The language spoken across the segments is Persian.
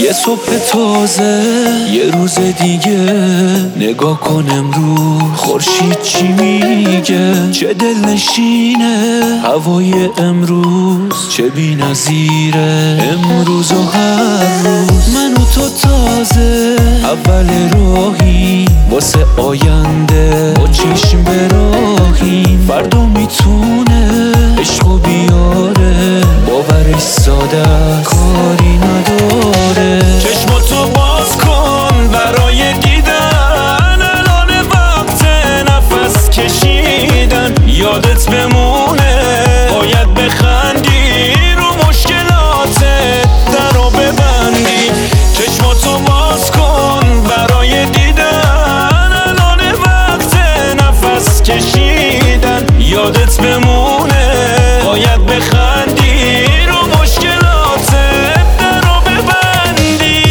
یه صبح تازه، یه روز دیگه. نگاه کن امروز خورشید چی میگه، چه دلنشینه هوای امروز، چه بی‌نظیره امروز و هر روز. من و تو تازه اول راهی واسه آینده، با چشم به راهیم. فردا میتونه عشقو بیاره، باورش ساده کاری نداره. چشماتو باز کن برای دیدن، الان وقت نفس کشیدن. یادت بمونه باید بخندی، رو مشکلاتت درو ببندی. چشماتو باز کن برای دیدن، الان وقت نفس کشیدن. یادت بمونه باید بخندی، رو مشکلاتت درو ببندی.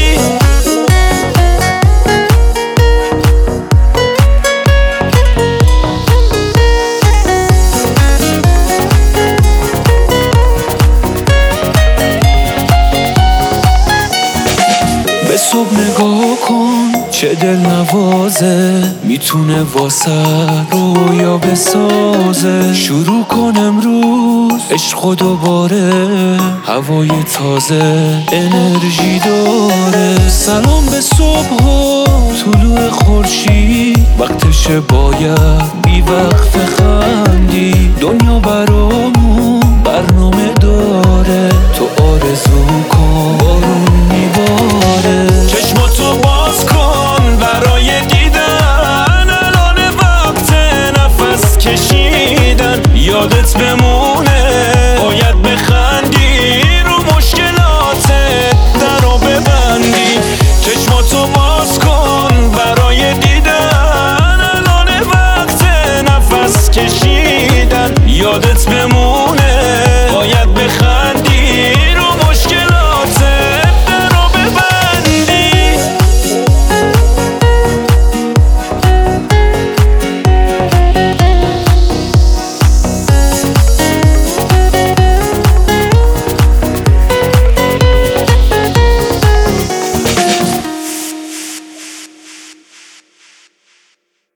به صبح نگاه کن چه دل نوازه، میتونه واسه رویا بسازه. شروع کن امروز عشق دوباره، هوای تازه انرژی داره. سلام به صبح و طلوع خورشید، وقتشه باید بی وقت خندی. دنیا برامون برنامه داره،